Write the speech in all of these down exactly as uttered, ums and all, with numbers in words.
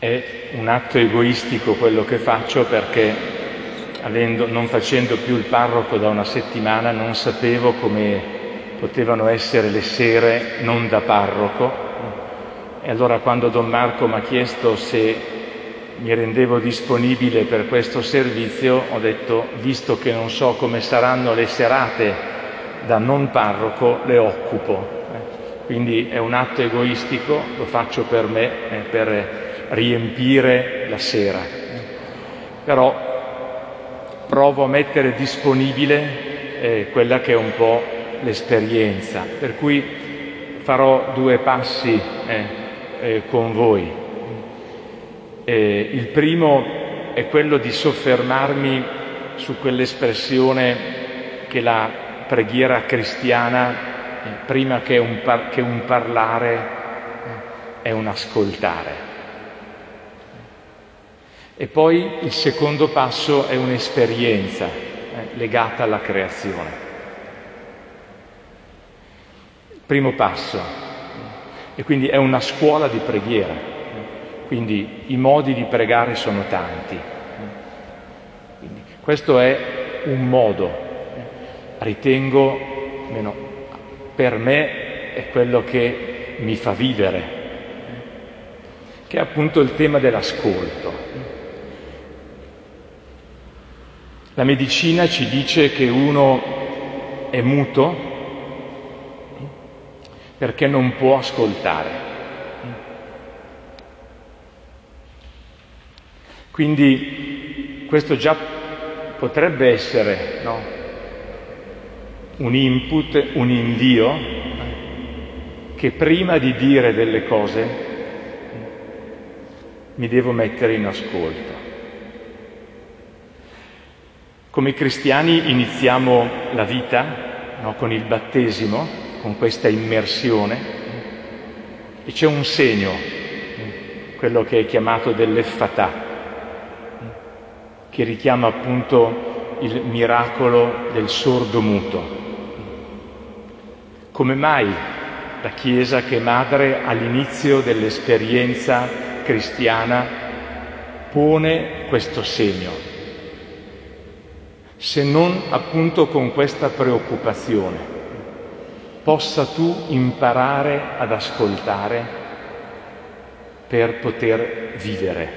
è un atto egoistico quello che faccio, perché avendo, non facendo più il parroco da una settimana, non sapevo come potevano essere le sere non da parroco. E allora quando Don Marco mi ha chiesto se mi rendevo disponibile per questo servizio, ho detto, visto che non so come saranno le serate da non parroco, le occupo. Quindi è un atto egoistico, lo faccio per me, eh, per riempire la sera. Però provo a mettere disponibile eh, quella che è un po' l'esperienza, per cui farò due passi eh, eh, con voi. Eh, il primo è quello di soffermarmi su quell'espressione che la preghiera cristiana, prima che un, par- che un parlare, è un ascoltare. E poi il secondo passo è un'esperienza eh, legata alla creazione. Primo passo, e quindi è una scuola di preghiera, quindi i modi di pregare sono tanti. Quindi questo è un modo, ritengo, meno per me è quello che mi fa vivere, che è appunto il tema dell'ascolto. La medicina ci dice che uno è muto perché non può ascoltare. Quindi questo già potrebbe essere, no? un input, un invio, che prima di dire delle cose mi devo mettere in ascolto. Come cristiani iniziamo la vita, no, con il battesimo, con questa immersione, e c'è un segno, quello che è chiamato dell'effatà, che richiama appunto il miracolo del sordo muto. Come mai la Chiesa, che è madre all'inizio dell'esperienza cristiana, pone questo segno? Se non appunto con questa preoccupazione: possa tu imparare ad ascoltare per poter vivere.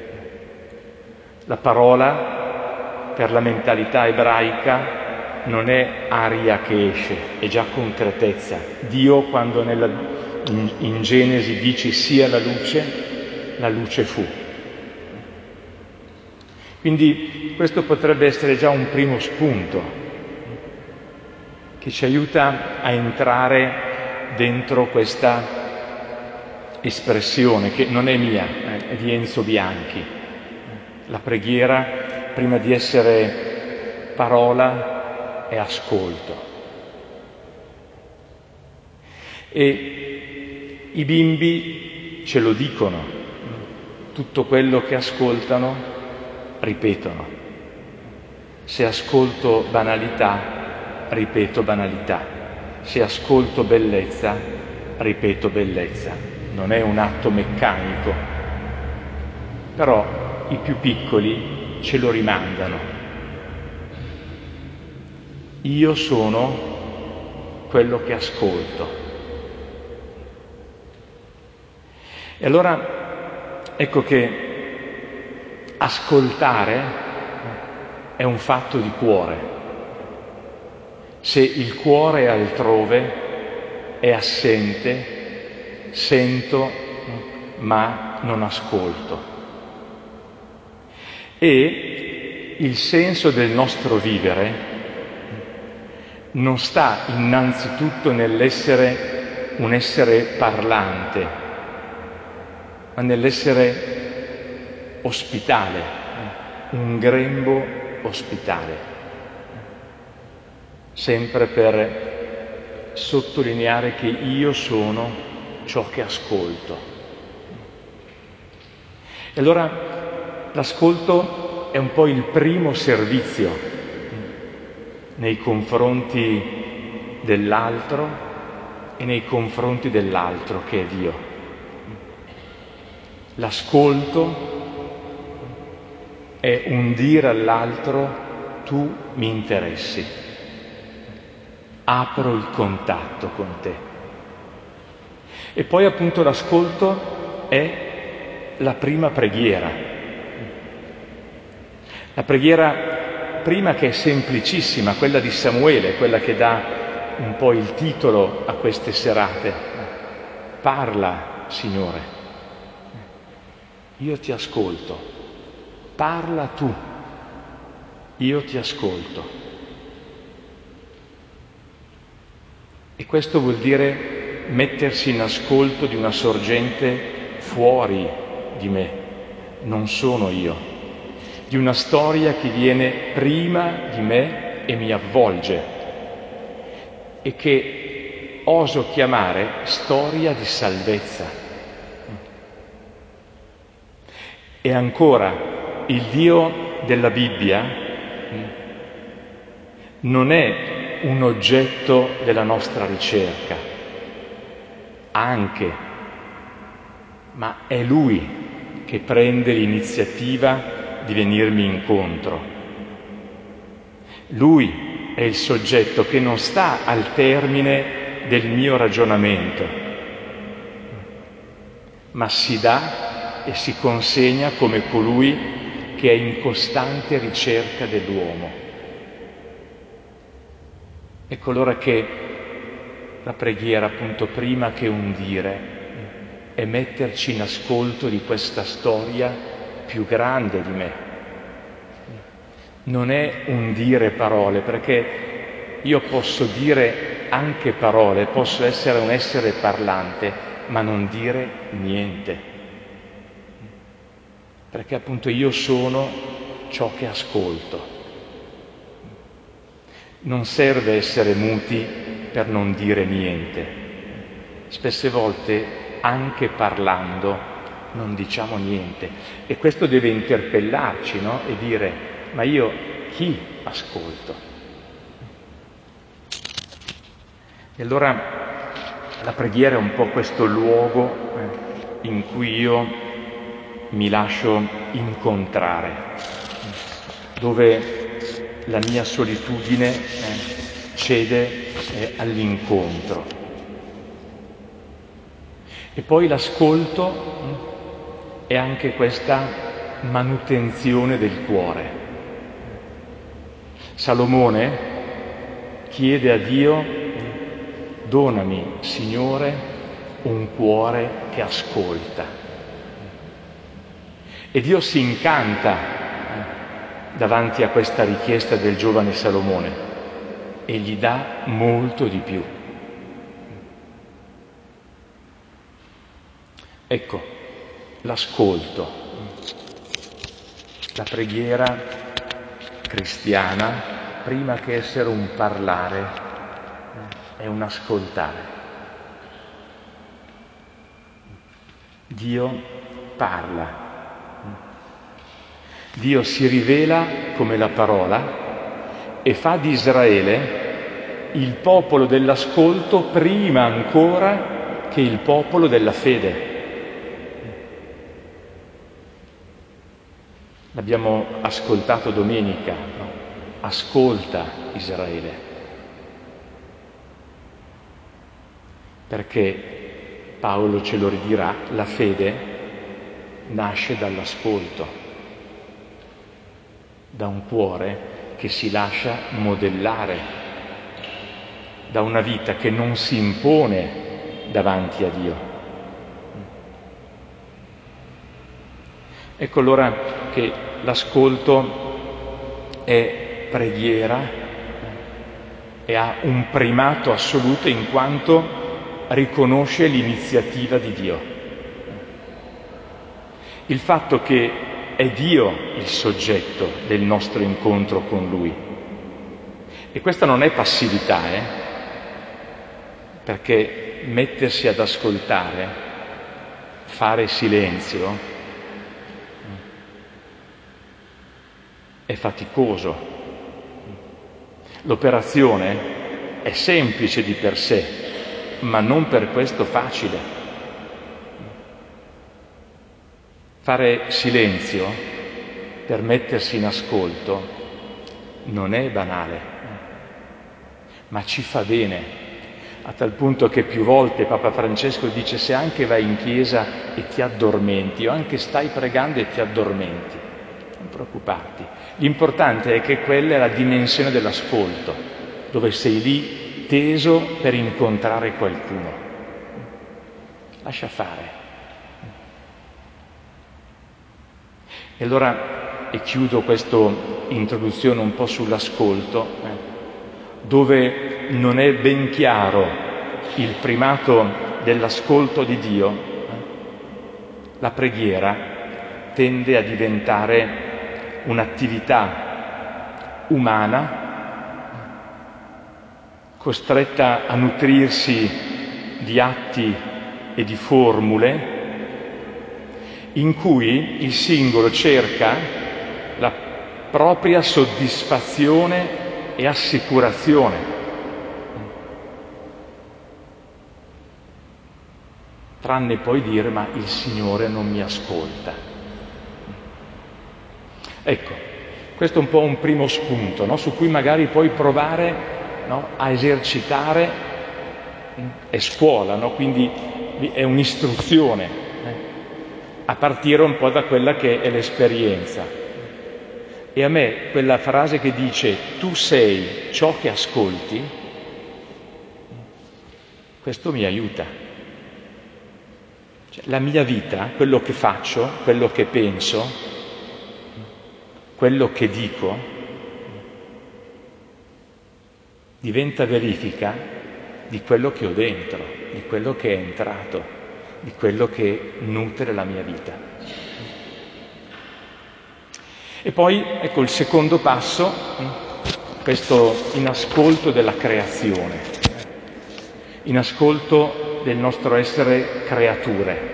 La parola per la mentalità ebraica non è aria che esce, è già concretezza. Dio, quando nella, in, in Genesi dice sia la luce, la luce fu. Quindi questo potrebbe essere già un primo spunto che ci aiuta a entrare dentro questa espressione che non è mia, eh, è di Enzo Bianchi. La preghiera, prima di essere parola, è ascolto. E i bimbi ce lo dicono, tutto quello che ascoltano ripetono. Se ascolto banalità, ripeto banalità. Se ascolto bellezza, ripeto bellezza. Non è un atto meccanico, però i più piccoli ce lo rimandano. Io sono quello che ascolto. E allora ecco che ascoltare è un fatto di cuore. Se il cuore è altrove, è assente, sento ma non ascolto. E il senso del nostro vivere non sta innanzitutto nell'essere un essere parlante, ma nell'essere ospitale, un grembo ospitale, sempre per sottolineare che io sono ciò che ascolto. E allora l'ascolto è un po' il primo servizio nei confronti dell'altro e nei confronti dell'altro che è Dio. L'ascolto è un dire all'altro: tu mi interessi, apro il contatto con te. E poi appunto l'ascolto è la prima preghiera. La preghiera prima, che è semplicissima, quella di Samuele, quella che dà un po' il titolo a queste serate. Parla, Signore, io ti ascolto. Parla tu, io ti ascolto. E questo vuol dire mettersi in ascolto di una sorgente fuori di me, non sono io, di una storia che viene prima di me e mi avvolge e che oso chiamare storia di salvezza. E ancora, il Dio della Bibbia non è un oggetto della nostra ricerca, anche, ma è Lui che prende l'iniziativa di venirmi incontro. Lui è il soggetto che non sta al termine del mio ragionamento, ma si dà e si consegna come colui che è in costante ricerca dell'uomo. Ecco allora che la preghiera, appunto, prima che un dire, è metterci in ascolto di questa storia più grande di me. Non è un dire parole, perché io posso dire anche parole, posso essere un essere parlante, ma non dire niente. Perché appunto io sono ciò che ascolto. Non serve essere muti per non dire niente. Spesse volte, anche parlando, non diciamo niente. E questo deve interpellarci, no? E dire: ma io chi ascolto? E allora la preghiera è un po' questo luogo eh, in cui io mi lascio incontrare, dove la mia solitudine eh, cede eh, all'incontro. E poi l'ascolto eh, è anche questa manutenzione del cuore. Salomone chiede a Dio: donami, Signore, un cuore che ascolta. E Dio si incanta davanti a questa richiesta del giovane Salomone e gli dà molto di più. Ecco, l'ascolto, la preghiera cristiana, prima che essere un parlare, è un ascoltare. Dio parla. Dio si rivela come la parola e fa di Israele il popolo dell'ascolto prima ancora che il popolo della fede. L'abbiamo ascoltato domenica, no? Ascolta Israele, perché Paolo ce lo ridirà, la fede nasce dall'ascolto, da un cuore che si lascia modellare, da una vita che non si impone davanti a Dio. Ecco allora che l'ascolto è preghiera e ha un primato assoluto in quanto riconosce l'iniziativa di Dio. Il fatto che è Dio il soggetto del nostro incontro con Lui. E questa non è passività, eh? Perché mettersi ad ascoltare, fare silenzio, è faticoso. L'operazione è semplice di per sé, ma non per questo facile. Fare silenzio per mettersi in ascolto non è banale, ma ci fa bene, a tal punto che più volte Papa Francesco dice: se anche vai in chiesa e ti addormenti, o anche stai pregando e ti addormenti, non preoccuparti. L'importante è che quella è la dimensione dell'ascolto, dove sei lì teso per incontrare qualcuno. Lascia fare. E allora, e chiudo questa introduzione un po' sull'ascolto, eh, dove non è ben chiaro il primato dell'ascolto di Dio, eh, la preghiera tende a diventare un'attività umana, costretta a nutrirsi di atti e di formule, in cui il singolo cerca la propria soddisfazione e assicurazione. Tranne poi dire: ma il Signore non mi ascolta. Ecco, questo è un po' un primo spunto, no? Su cui magari poi provare, no? a esercitare. È scuola, no? Quindi è un'istruzione, eh? a partire un po' da quella che è l'esperienza. E a me quella frase che dice: tu sei ciò che ascolti, questo mi aiuta. Cioè, la mia vita, quello che faccio, quello che penso, quello che dico, diventa verifica di quello che ho dentro, di quello che è entrato, di quello che nutre la mia vita. E poi, ecco, il secondo passo, questo in ascolto della creazione, in ascolto del nostro essere creature.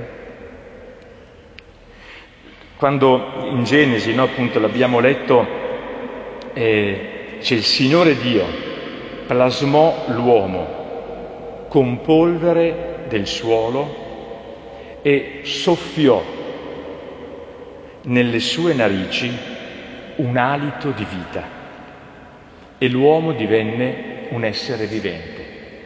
Quando in Genesi, no, appunto l'abbiamo letto, eh, c'è il Signore Dio plasmò l'uomo con polvere del suolo e soffiò nelle sue narici un alito di vita e l'uomo divenne un essere vivente.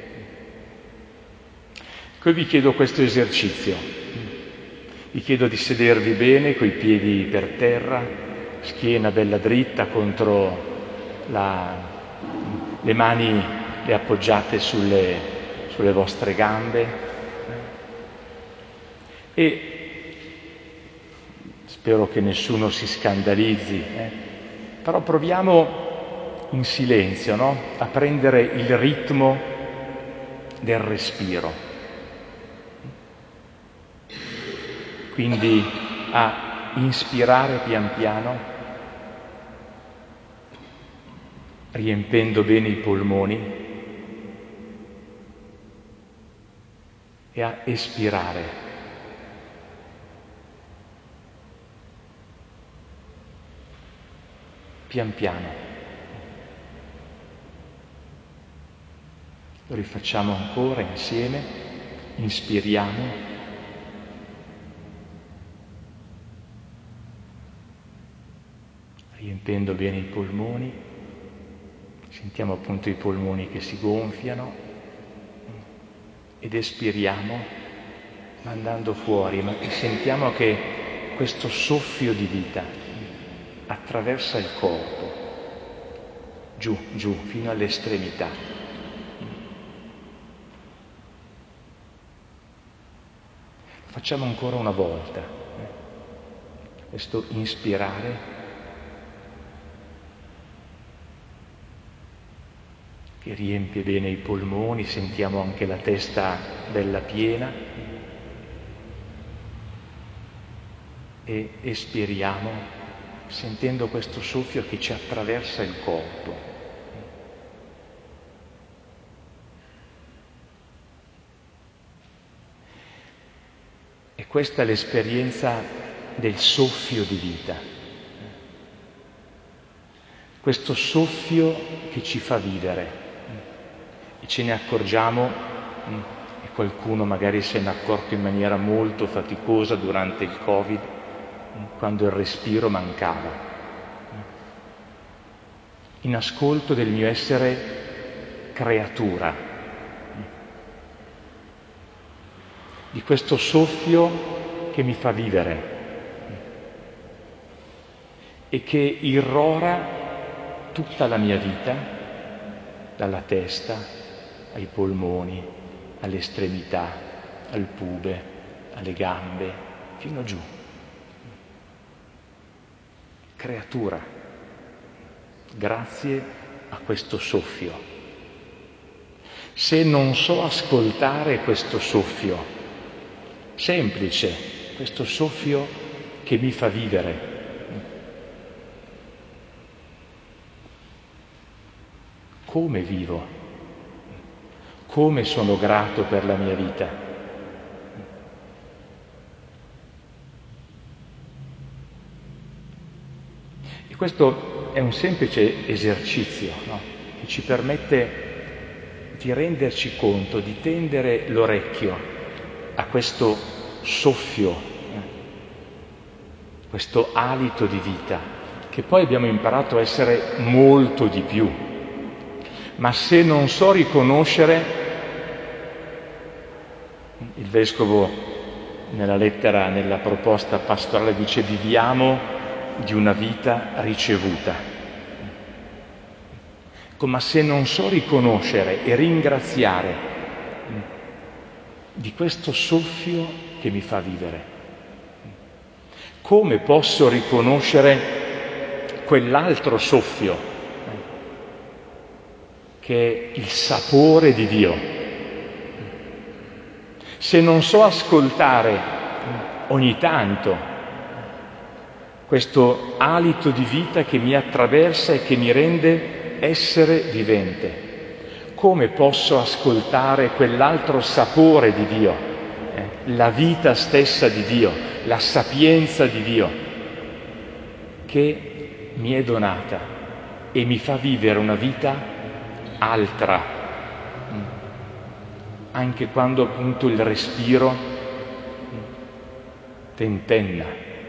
Poi vi chiedo questo esercizio, vi chiedo di sedervi bene coi piedi per terra, schiena bella dritta contro la, le mani le appoggiate sulle, sulle vostre gambe e spero che nessuno si scandalizzi, eh? però proviamo in silenzio, no? a prendere il ritmo del respiro. Quindi a inspirare pian piano, riempendo bene i polmoni, e a espirare. Pian piano. Lo rifacciamo ancora insieme, inspiriamo. Riempendo bene i polmoni, sentiamo appunto i polmoni che si gonfiano ed espiriamo mandando fuori, ma sentiamo che questo soffio di vita attraversa il corpo, giù, giù, fino all'estremità. Facciamo ancora una volta questo inspirare che riempie bene i polmoni, sentiamo anche la testa bella piena e espiriamo sentendo questo soffio che ci attraversa il corpo. E questa è l'esperienza del soffio di vita, questo soffio che ci fa vivere. E ce ne accorgiamo, e qualcuno magari se ne è accorto in maniera molto faticosa durante il Covid, quando il respiro mancava, in ascolto del mio essere creatura, di questo soffio che mi fa vivere e che irrora tutta la mia vita, dalla testa ai polmoni, alle estremità, al pube, alle gambe, fino giù. Creatura, grazie a questo soffio. Se non so ascoltare questo soffio, semplice, questo soffio che mi fa vivere, come vivo? Come sono grato per la mia vita? E questo è un semplice esercizio, no? Che ci permette di renderci conto, di tendere l'orecchio a questo soffio, questo alito di vita, che poi abbiamo imparato a essere molto di più. Ma se non so riconoscere, il Vescovo nella lettera, nella proposta pastorale dice: viviamo di una vita ricevuta. Ecco, ma se non so riconoscere e ringraziare di questo soffio che mi fa vivere, come posso riconoscere quell'altro soffio che è il sapore di Dio? Se non so ascoltare ogni tanto questo alito di vita che mi attraversa e che mi rende essere vivente, come posso ascoltare quell'altro sapore di Dio, eh? la vita stessa di Dio, la sapienza di Dio, che mi è donata e mi fa vivere una vita altra, anche quando appunto il respiro tentenna.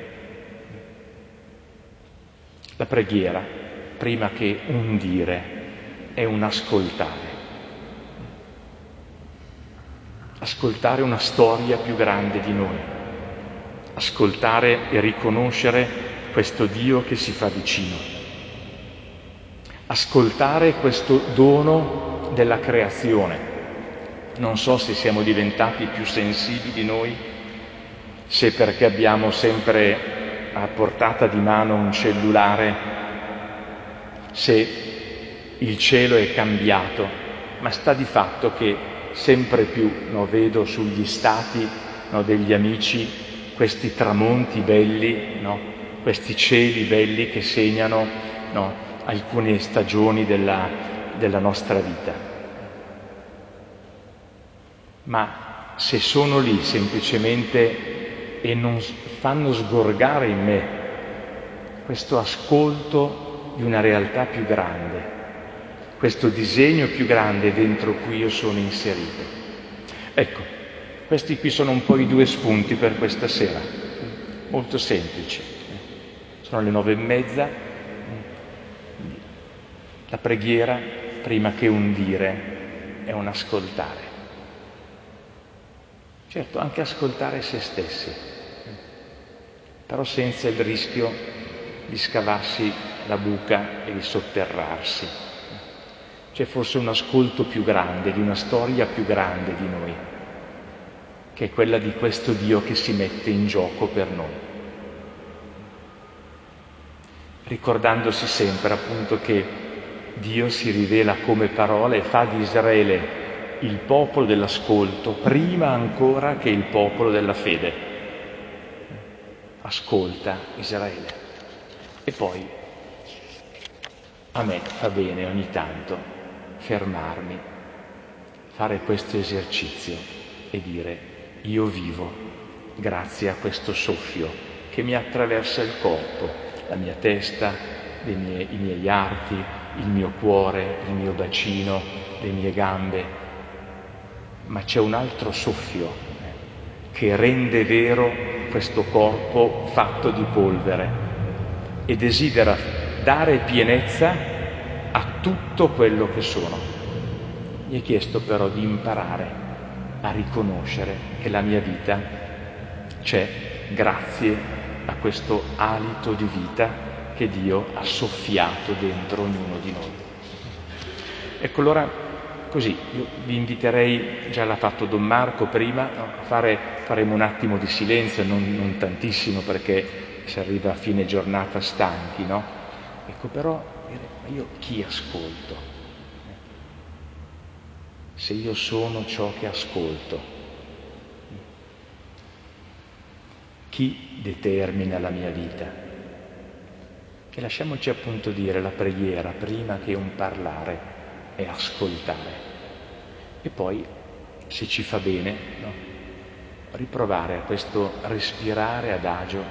La preghiera, prima che un dire, è un ascoltare. Ascoltare una storia più grande di noi, ascoltare e riconoscere questo Dio che si fa vicino. Ascoltare questo dono della creazione. Non so se siamo diventati più sensibili noi, se perché abbiamo sempre a portata di mano un cellulare, se il cielo è cambiato, ma sta di fatto che sempre più no, vedo sugli stati no, degli amici questi tramonti belli, no, questi cieli belli che segnano no, alcune stagioni della, della nostra vita. Ma se sono lì semplicemente e non fanno sgorgare in me questo ascolto di una realtà più grande, questo disegno più grande dentro cui io sono inserito. Ecco, questi qui sono un po' i due spunti per questa sera, molto semplici. Sono le nove e mezza. La preghiera, prima che un dire, è un ascoltare. Certo, anche ascoltare se stessi, però senza il rischio di scavarsi la buca e di sotterrarsi. C'è forse un ascolto più grande, di una storia più grande di noi, che è quella di questo Dio che si mette in gioco per noi. Ricordandosi sempre appunto che Dio si rivela come parola e fa di Israele il popolo dell'ascolto prima ancora che il popolo della fede. Ascolta Israele. E poi a me fa bene ogni tanto fermarmi, fare questo esercizio e dire: io vivo grazie a questo soffio che mi attraversa il corpo, la mia testa, le mie, i miei arti, il mio cuore, il mio bacino, le mie gambe, ma c'è un altro soffio che rende vero questo corpo fatto di polvere e desidera dare pienezza a tutto quello che sono. Mi è chiesto però di imparare a riconoscere che la mia vita c'è grazie a questo alito di vita che Dio ha soffiato dentro ognuno di noi. Ecco, allora così io vi inviterei, già l'ha fatto Don Marco prima, no, a fare, faremo un attimo di silenzio, non, non tantissimo perché si arriva a fine giornata stanchi, no? Ecco, però dire, ma io chi ascolto? Se io sono ciò che ascolto, chi determina la mia vita? E lasciamoci appunto dire la preghiera prima che un parlare è ascoltare. E poi, se ci fa bene, no? Riprovare a questo respirare adagio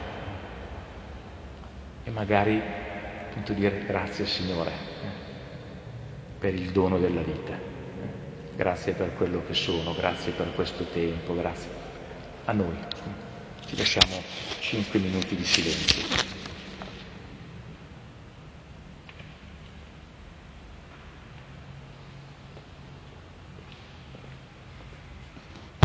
e magari appunto dire grazie Signore eh, per il dono della vita, eh, grazie per quello che sono, grazie per questo tempo, grazie a noi. Ci lasciamo cinque minuti di silenzio.